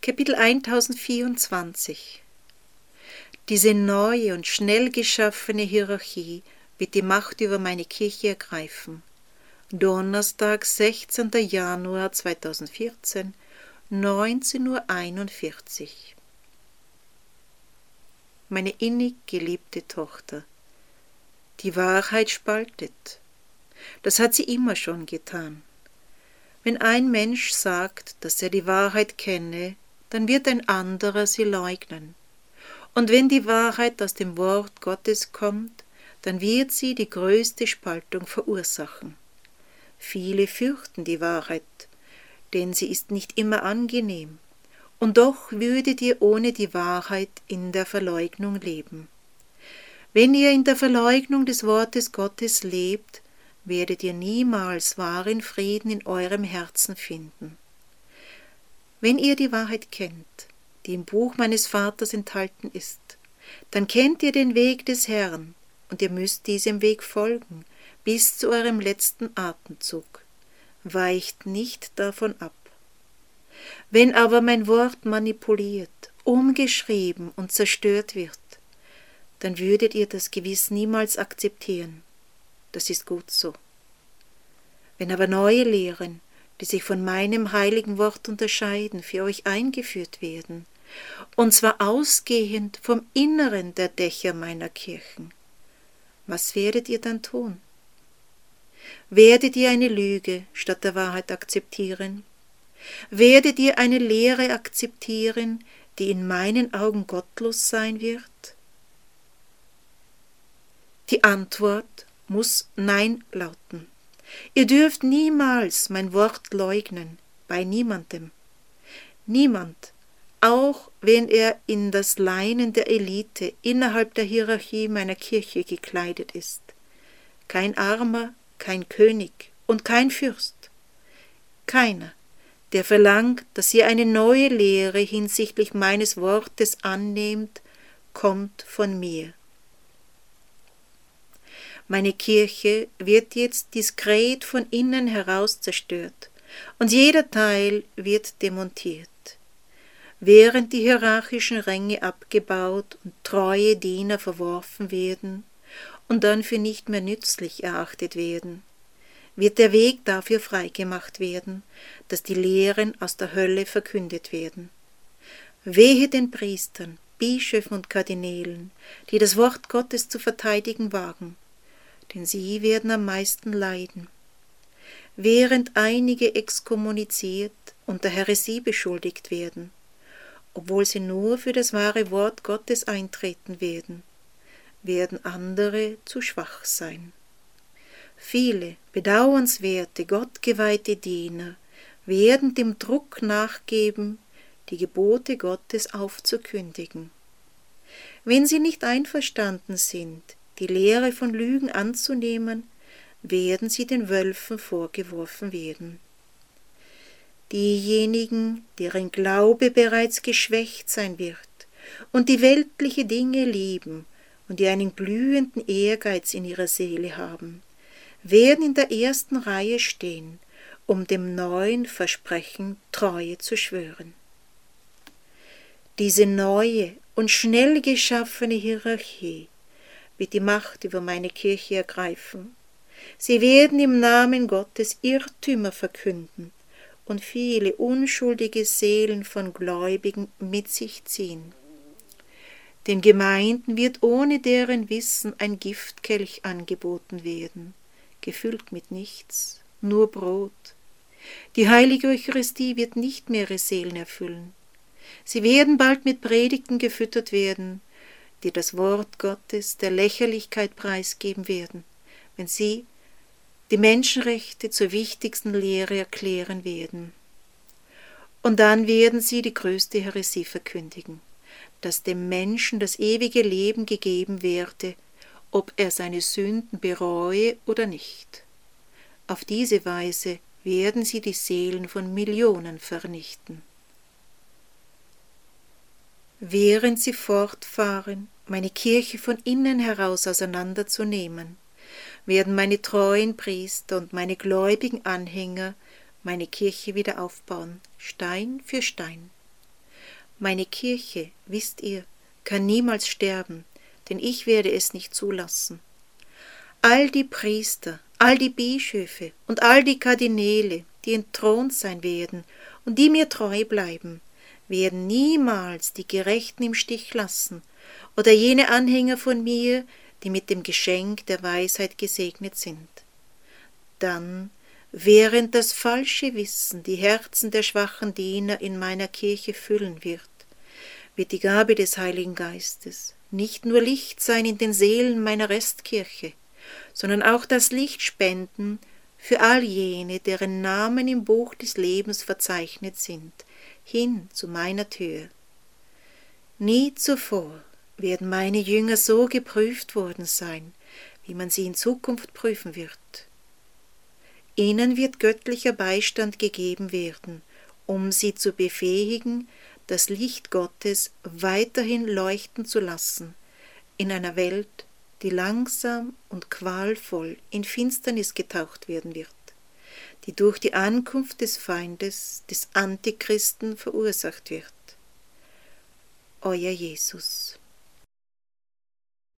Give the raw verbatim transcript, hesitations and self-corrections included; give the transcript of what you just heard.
Kapitel tausendvierundzwanzig. Diese neue und schnell geschaffene Hierarchie wird die Macht über meine Kirche ergreifen. Donnerstag, sechzehnter Januar zweitausendvierzehn, neunzehn Uhr einundvierzig. Meine innig geliebte Tochter, die Wahrheit spaltet. Das hat sie immer schon getan. Wenn ein Mensch sagt, dass er die Wahrheit kenne, dann wird ein anderer sie leugnen. Und wenn die Wahrheit aus dem Wort Gottes kommt, dann wird sie die größte Spaltung verursachen. Viele fürchten die Wahrheit, denn sie ist nicht immer angenehm. Und doch würdet ihr ohne die Wahrheit in der Verleugnung leben. Wenn ihr in der Verleugnung des Wortes Gottes lebt, werdet ihr niemals wahren Frieden in eurem Herzen finden. Wenn ihr die Wahrheit kennt, die im Buch meines Vaters enthalten ist, dann kennt ihr den Weg des Herrn, und ihr müsst diesem Weg folgen, bis zu eurem letzten Atemzug. Weicht nicht davon ab. Wenn aber mein Wort manipuliert, umgeschrieben und zerstört wird, dann würdet ihr das gewiss niemals akzeptieren. Das ist gut so. Wenn aber neue Lehren, die sich von meinem heiligen Wort unterscheiden, für euch eingeführt werden, und zwar ausgehend vom Inneren der Dächer meiner Kirchen, was werdet ihr dann tun? Werdet ihr eine Lüge statt der Wahrheit akzeptieren? Werdet ihr eine Lehre akzeptieren, die in meinen Augen gottlos sein wird? Die Antwort muss Nein lauten. Ihr dürft niemals mein Wort leugnen, bei niemandem. Niemand, auch wenn er in das Leinen der Elite innerhalb der Hierarchie meiner Kirche gekleidet ist. Kein Armer, kein König und kein Fürst. Keiner, der verlangt, dass ihr eine neue Lehre hinsichtlich meines Wortes annehmt, kommt von mir. Meine Kirche wird jetzt diskret von innen heraus zerstört und jeder Teil wird demontiert. Während die hierarchischen Ränge abgebaut und treue Diener verworfen werden und dann für nicht mehr nützlich erachtet werden, wird der Weg dafür freigemacht werden, dass die Lehren aus der Hölle verkündet werden. Wehe den Priestern, Bischöfen und Kardinälen, die das Wort Gottes zu verteidigen wagen, denn sie werden am meisten leiden. Während einige exkommuniziert und der Häresie beschuldigt werden, obwohl sie nur für das wahre Wort Gottes eintreten werden, werden andere zu schwach sein. Viele bedauernswerte, gottgeweihte Diener werden dem Druck nachgeben, die Gebote Gottes aufzukündigen. Wenn sie nicht einverstanden sind, die Lehre von Lügen anzunehmen, werden sie den Wölfen vorgeworfen werden. Diejenigen, deren Glaube bereits geschwächt sein wird und die weltliche Dinge lieben und die einen glühenden Ehrgeiz in ihrer Seele haben, werden in der ersten Reihe stehen, um dem neuen Versprechen Treue zu schwören. Diese neue und schnell geschaffene Hierarchie wird die Macht über meine Kirche ergreifen. Sie werden im Namen Gottes Irrtümer verkünden und viele unschuldige Seelen von Gläubigen mit sich ziehen. Den Gemeinden wird ohne deren Wissen ein Giftkelch angeboten werden, gefüllt mit nichts, nur Brot. Die heilige Eucharistie wird nicht mehr ihre Seelen erfüllen. Sie werden bald mit Predigten gefüttert werden, die das Wort Gottes der Lächerlichkeit preisgeben werden, wenn sie die Menschenrechte zur wichtigsten Lehre erklären werden. Und dann werden sie die größte Häresie verkündigen, dass dem Menschen das ewige Leben gegeben werde, ob er seine Sünden bereue oder nicht. Auf diese Weise werden sie die Seelen von Millionen vernichten. Während sie fortfahren, meine Kirche von innen heraus auseinanderzunehmen, werden meine treuen Priester und meine gläubigen Anhänger meine Kirche wieder aufbauen, Stein für Stein. Meine Kirche, wisst ihr, kann niemals sterben, denn ich werde es nicht zulassen. All die Priester, all die Bischöfe und all die Kardinäle, die entthront sein werden und die mir treu bleiben, werden niemals die Gerechten im Stich lassen oder jene Anhänger von mir, die mit dem Geschenk der Weisheit gesegnet sind. Dann, während das falsche Wissen die Herzen der schwachen Diener in meiner Kirche füllen wird, wird die Gabe des Heiligen Geistes nicht nur Licht sein in den Seelen meiner Restkirche, sondern auch das Licht spenden für all jene, deren Namen im Buch des Lebens verzeichnet sind, hin zu meiner Tür. Nie zuvor werden meine Jünger so geprüft worden sein, wie man sie in Zukunft prüfen wird. Ihnen wird göttlicher Beistand gegeben werden, um sie zu befähigen, das Licht Gottes weiterhin leuchten zu lassen, in einer Welt, die langsam und qualvoll in Finsternis getaucht werden wird, die durch die Ankunft des Feindes, des Antichristen, verursacht wird. Euer Jesus.